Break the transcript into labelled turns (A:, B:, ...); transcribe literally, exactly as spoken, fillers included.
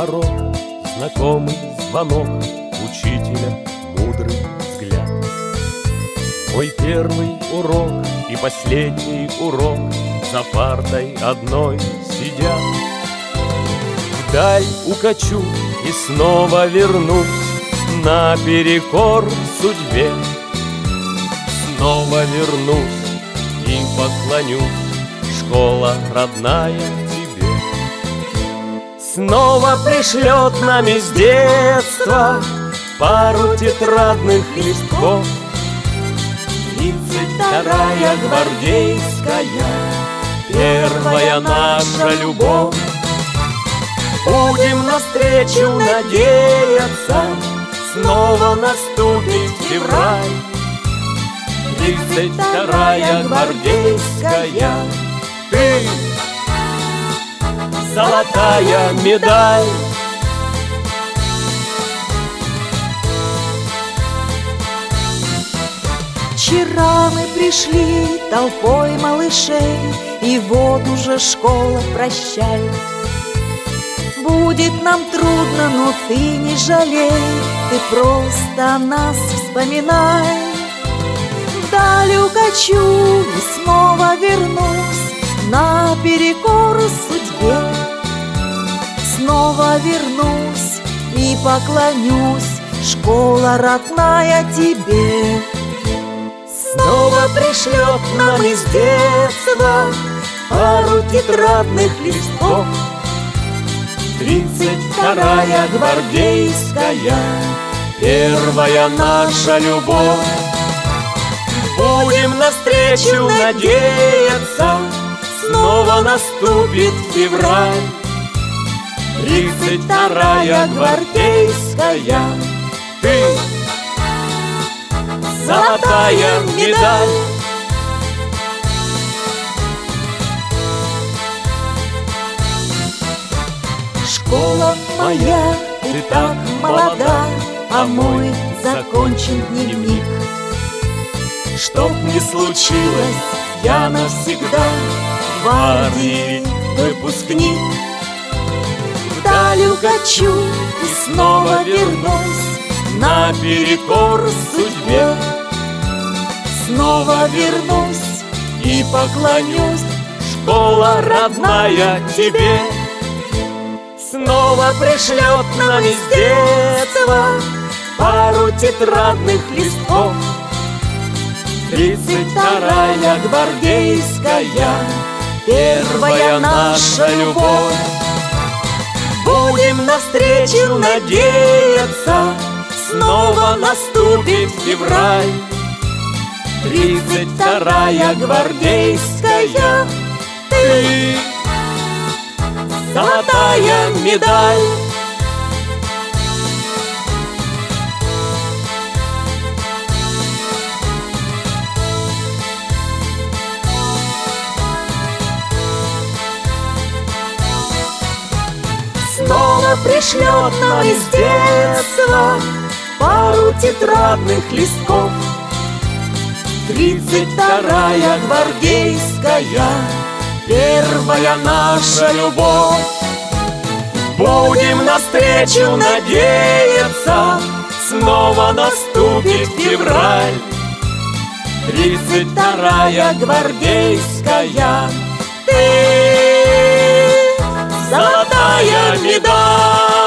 A: порог, знакомый звонок учителя, мудрый взгляд. Мой первый урок и последний урок, за партой одной сидя. Вдаль укачу и снова вернусь наперекор судьбе. Снова вернусь и поклонюсь, школа родная, тебе. Снова пришлет нам из детства пару тетрадных листков. Тридцать вторая гвардейская, первая наша любовь. Будем навстречу надеяться, снова наступит февраль. Тридцать вторая гвардейская, ты золотая медаль.
B: Вчера мы пришли толпой малышей, и вот уже школа, прощай. Будет нам трудно, но ты не жалей, ты просто о нас вспоминай. Вдаль укачу и снова вернусь наперекор судьбе. Снова вернусь и поклонюсь, школа родная, тебе. Снова пришлет нам из детства пару тетрадных листков. Тридцать вторая гвардейская, первая наша любовь.
A: Будем навстречу надеяться, снова наступит февраль. Тридцать вторая гвардейская, ты золотая медаль.
B: Школа моя, ты так молода, а мой закончен дневник.
A: Чтоб не случилось, я навсегда гвардии выпускник.
B: Вдаль укачу и снова вернусь
A: наперекор судьбе.
B: Снова вернусь
A: и поклонюсь, школа родная, тебе. Снова пришлет нам из детства пару тетрадных листков. Тридцать вторая гвардейская, первая наша любовь. Будем навстречу надеяться, снова наступит февраль. Тридцать вторая гвардейская, ты золотая медаль.
B: Снова пришлет нам из детства пару тетрадных листков.
A: Тридцать вторая гвардейская, первая наша любовь. Будем навстречу надеяться, снова наступит февраль. Тридцать вторая гвардейская, ты золотая медаль.